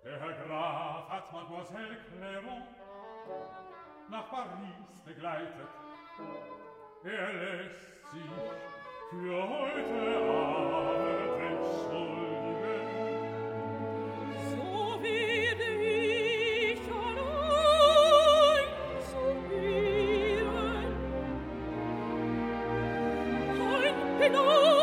Der Herr Graf hat Mademoiselle Clairon nach Paris begleitet. Er lässt sich für heute Abend entschuldigen. So werde ich allein zu gehen. Ein Penal